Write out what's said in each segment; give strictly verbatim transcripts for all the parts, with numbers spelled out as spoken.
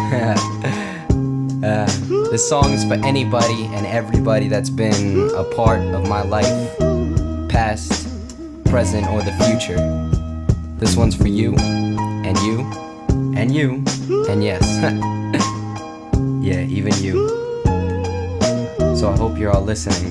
uh, this song is for anybody and everybody that's been a part of my life, past, present, or the future. This one's for you, and you, and you, and yes, yeah, even you. So I hope you're all listening.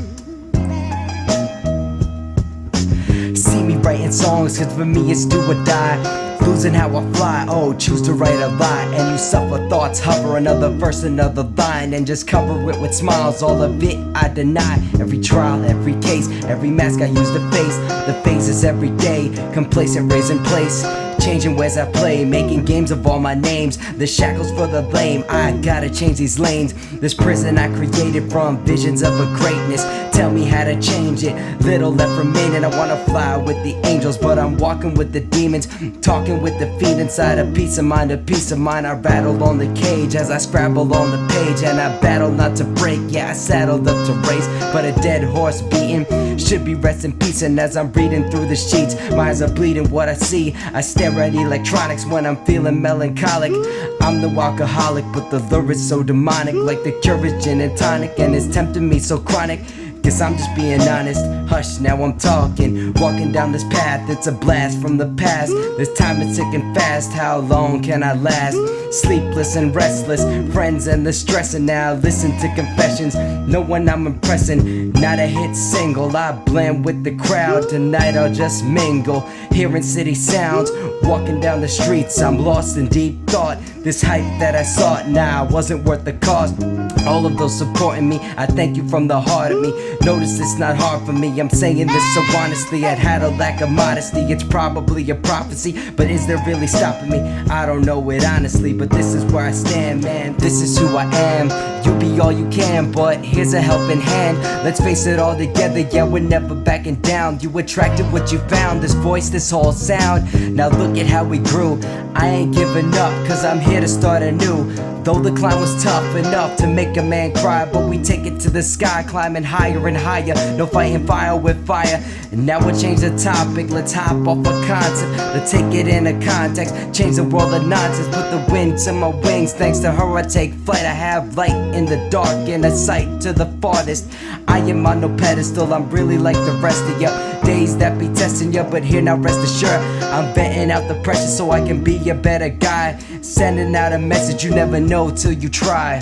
See me writing songs, cause for me it's do or die. Losing how I fly, oh, choose to write a lie. And you suffer thoughts, hover another verse, another line, and just cover it with smiles, all of it I deny. Every trial, every case, every mask I use to face the phases every day, complacent, raising place, changing ways I play, making games of all my names. The shackles for the lame, I gotta change these lanes. This prison I created from visions of a greatness. Tell me how to change it, little left remaining. I wanna fly with the angels, but I'm walking with the demons. Talking with the fiend inside a peace of mind, a peace of mind. I rattle on the cage as I scrabble on the page, and I battle not to break. Yeah, I saddled up to race, but a dead horse beating should be rest in peace. And as I'm reading through the sheets, my eyes are bleeding what I see. I stare at electronics when I'm feeling melancholic. I'm the alcoholic, but the lure is so demonic, like the cure is gin and tonic, and it's tempting me so chronic. Guess I'm just being honest. Hush, now I'm talking. Walking down this path, it's a blast from the past. This time is ticking fast. How long can I last? Sleepless and restless, friends and the stress. And now listen to confessions. No one I'm impressing. Not a hit single. I blend with the crowd. Tonight I'll just mingle. Hearing city sounds. Walking down the streets, I'm lost in deep thought. This hype that I sought, nah, wasn't worth the cost. All of those supporting me, I thank you from the heart of me. Notice it's not hard for me, I'm saying this so honestly. I'd had a lack of modesty, it's probably a prophecy, but is there really stopping me? I don't know it honestly, but this is where I stand, man. This is who I am. You be all you can, but here's a helping hand. Let's face it all together, yeah, we're never backing down. You attracted what you found, this voice, this whole sound. Now look at how we grew. I ain't giving up, cause I'm here to start anew. Though the climb was tough enough to make a man cry, but we take it to the sky, climbing higher and higher. No fighting fire with fire. And now we'll change the topic, let's hop off a concept. Let's take it in a context, change the world of nonsense. Put the wind to my wings, thanks to her I take flight. I have light in the dark and a sight to the farthest. I am on no pedestal, I'm really like the rest of ya. Days that be testing ya, but here now rest assured I'm venting out the pressure so I can be a better guy. Sending out a message you never know till you try.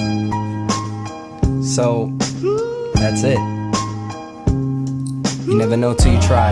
So, that's it. You never know till you try.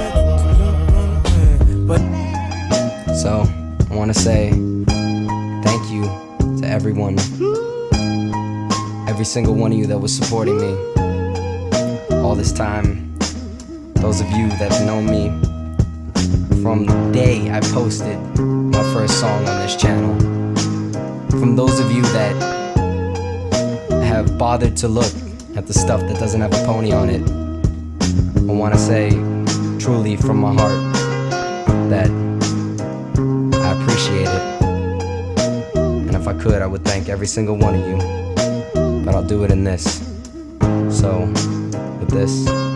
So, I wanna say thank you to everyone. Every single one of you that was supporting me all this time. Those of you that have known me from the day I posted my first song on this channel. From those of you that have bothered to look at the stuff that doesn't have a pony on it, I want to say truly from my heart that I appreciate it. And if I could, I would thank every single one of you, but I'll do it in this. So, with this,